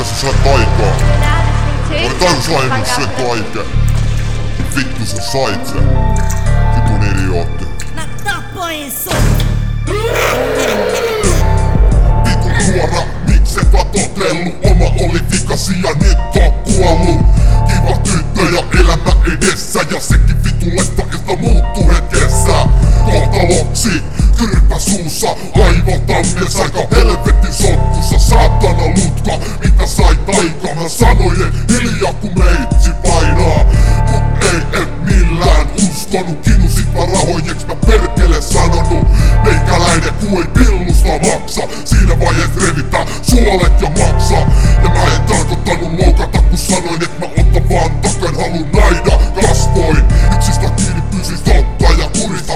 mitä sä sait aikaa? Oli tarkoitus se kaiken. Vittu sä sait sen. Vitun idiootti. Mä tapoin sut! Vitun nuora, mikset totellu? Oma oli vikasi ja nyt on kuollut. Kiva tyttö ja elämä edessä. Ja sekin vitun leffa muuttuu hetkessä. Kohtaloksi, kyrpä suussa. Aivotammies aika helvetin sotkussa. Saatana lutka, mitä sait aikaa? Mä sanoin hiljaa kun meitsi painaa. Mut ei et millään uskonut. Kinusit vaan rahoijeks mä perkele sanonut. Meikäläinen ku ei pillusta maksa. Siinä vaiheet revitään suolet ja maksa. Ja mä en tarkoittanut loukata kun sanoin et mä otan vaan takan halun naida kasvoin. Yksistä kiinni pysis totta ja kurista.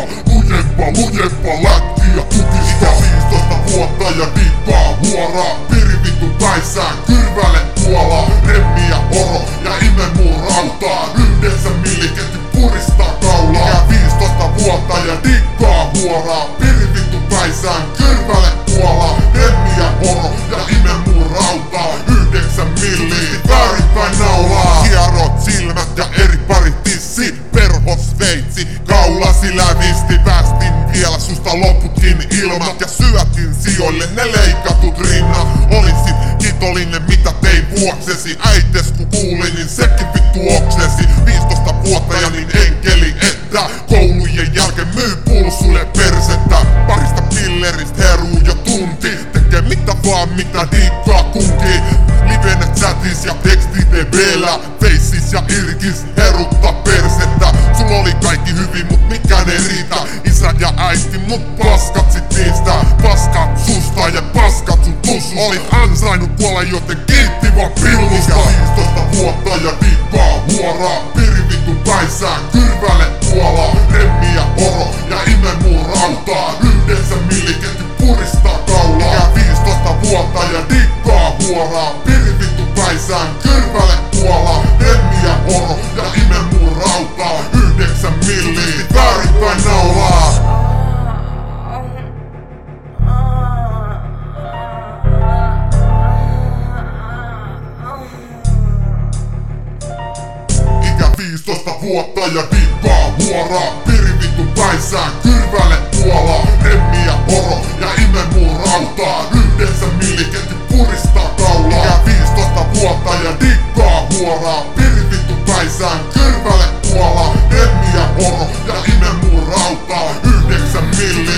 Lujempaa lätkiä ja kukista. 15 vuotta ja dikkaa huoraa. Piri vitun päissään kyrvälle kuolaa. Remmi ja oro ja ime muu rautaa. Yhdessä milliketti puristaa kaulaa. Ja 15 vuotta ja dikkaa huoraa. Piri vitun päissään kyrvälle kuolaa. Remmi ja oro ja ime muu rautaa. 9 milliä väärinpäin naulaa. Hierot silmät ja eri pari tissi. Perhos veitsi kaulasi lävisti. Päästin vielä susta loputkin ilmat. Ja syötin sijoille ne leikatut rinnat. Olisit kiitollinen mitä tein vuoksesi. Äites ku kuulin niin sekin vittu oksesi. 15 vuotta ja niin enkeli että koulujen jälkeen myy pulsulle persettä. Parista pilleristä heruu jo tunti. Tekee mitä vaan mitä diikkaa kunkin. Livenä chatis ja teksti-TV:llä. Faceis ja irkis herutta persettä. Sul oli kaikki hyvin mut mikään ei riitä. Isä ja äiti mut paskat sit niistä. Paskat susta ja paskat sun tussusta. Olit ansainnut kuolla joten kiitti vaan pillusta. 15 vuotta ja dikkaa huoraa. Piri vitun päissään kyrvälle kuolaa. Remmi ja oro ja ime muu rautaa. Yhdessä milliketti puristaa kaulaa. Ja 15 vuotta ja dikkaa huoraa. Piri vitun päissään kyrvälle kuolaa. Remmi ja oro ja ime muu rautaa. 9 milliä väärinpäin naulaa. Ikä 15 vuotta ja dikkaa huoraa. Piri vitun päissään kyrvälle kuolaa. Remmi ja oro ja ime muu rautaa. Yhdessä milliketti puristaa kaulaa. Ikä 15 vuotta ja dikkaa huoraa. Piri vitun päissään kyrvälle kuolaa. Remmi ja oro ja ime muu rautaa. 9 milliä